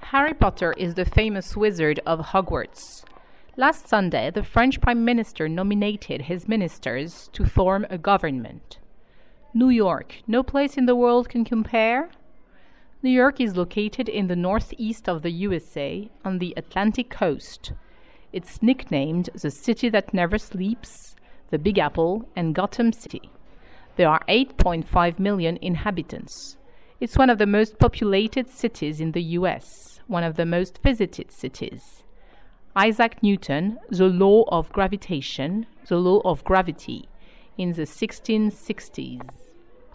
Harry Potter is the famous wizard of Hogwarts. Last Sunday, the French Prime Minister nominated his ministers to form a government. New York, no place in the world can compare? New York is located in the northeast of the USA, on the Atlantic coast. It's nicknamed the City That Never Sleeps, the Big Apple, and Gotham City. There are 8.5 million inhabitants. It's one of the most populated cities in the US, one of the most visited cities. Isaac Newton, the law of gravitation, the law of gravity, in the 1660s.